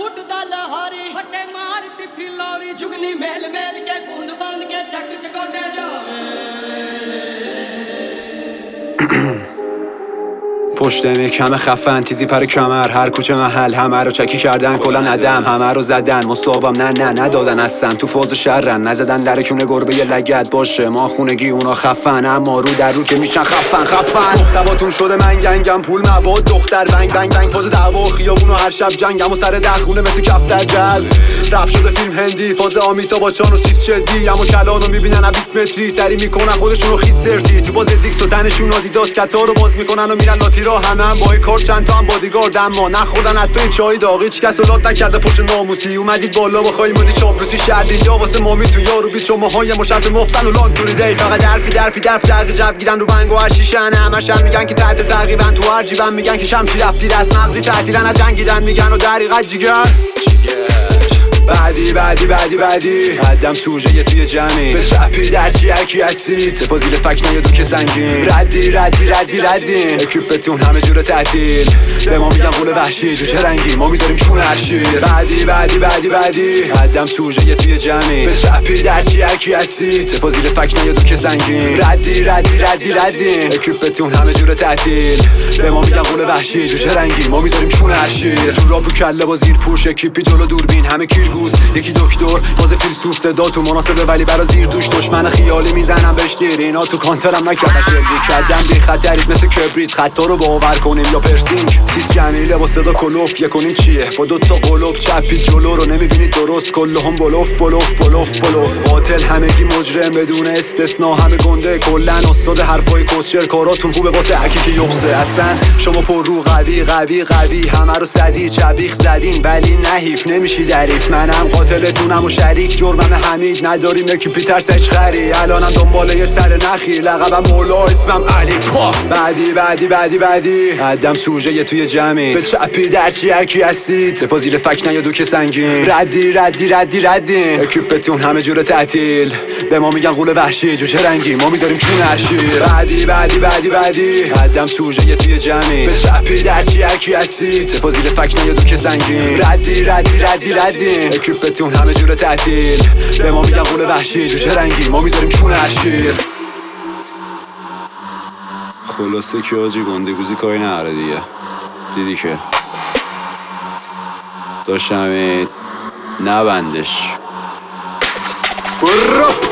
ਉੱਠਦਾ ਲਹਾਰੀ ਫੱਟੇ ਮਾਰਦੀ ਫਿਲੌਰੀ ਜੁਗਨੀ ਮੇਲ ਮੇਲ ਕੇ ਗੂੰਦ ਬੰਦ ਕੇ ਚੱਕ ਚਗੋਡੇ ਜਾਵੇ پشت کم خفن تیزی پر کمر هر کوچه محل همه رو چکی کردن کلا ندم همه رو زدن مصابم نه ندادن هستن تو فاز شرن نزدن در کونه گربه یه لگت باشه ما خونگی اونا خفن اما رو در رو که میشن خفن محتواتون شده من گنگم پول مباد دختر بنگ بنگ بنگ فاز دعوا خیابون و هر شب جنگم و سر دخونه مثل کفتر جلد رپ شده فیلم هندی فاز آمیتا با چان و سیس شدی اما کلانو میبینن 20 متری سری میکنن خودشونو خیس سرتی تو باز دیکس و تنشون آدیداس کتا رو باز میکنن و میرن لاتی همه با این کار چند تا هم بادیگارد اما نخوردن حتی این چای داغی هیچ کس اولاد نکرده پشت ناموسی اومدید بالا بخوایی مودی چاپلوسی کردید یا واسه مامی تو یارو بید شماهای مشرف محسن و لانتوری دی فقط درفی درق جب گیرن رو بنگ و هشیشن همشن میگن که تحت تعقیبن تو هر جیبن میگن که شمشیر رفتی از مغزی تعطیلن از جنگیدن میگن و دریقت جیگر بعدی حدم سوژه توی جمعی به چپی در چی هرکی هستید سپا زیر فک نیادو که سنگین ردین اکیپتون همه جور تعطیل به ما میگن قول وحشی جوشه رنگی ما میذاریم چون هرشیر بعدی حدم سوژه توی جمعی به چپی در چی هرکی هستید سپا زیر فک نیادو که سنگین ردین اکیپتون همه جور تعطیل به ما میگن قول وحشی جوشه رنگی ما میذاریم چون هرشیر جورا بو کله با زیر پوش اکیپی جلو دوربین همه کیرگوز یکی دکتر فاز فیلسوف صدا تو مناسبه ولی برا زیر دوش دشمن خیالی میزنم بهش دیر اینا تو کانترم نکردن شلیک کردم بی خطریت مثل کبریت خطا رو باور کنیم یا پرسینگ سیس جمیله با صدا کلوف یه کنیم چیه با دوتا قلوب چپی جلو رو نمیبینید درست کلهم بلوف قاتل همگی مجرم بدون استثنا همه گنده کلن استاد حرفای کسچر کاراتون خوبه واسه هرکی که یبسه اصلا شما پر رو قوی همه رو سدی چبیخ زدین ولی نحیف نمیشی دریف منم قاتلتونم و شریک جرمم حمید نداریم یکی پیتر سچ خری الانم دنباله یه سر نخی لقبم مولا اسمم علی پا بعدی حدم سوژه توی جمعی به چپی در چی هرکی هستید سپا زیر فک نیادو که سنگین ردین اکیپتون همه جور تعطیل به ما میگن قول وحشی جوشه رنگی ما میذاریم چون هرشیر بعدی حدم سوژه توی جمعی به چپی در چی هرکی هستید سپا زیر فک نیادو که سنگین ردین اکیپتون همه جور تعطیل به ما میگن قول وحشی جوشه رنگی ما میذاریم چون هرشیر خلاصه که آجی گندگوزی کاری نهاره دیگه دیدی که داشتم نبندش برو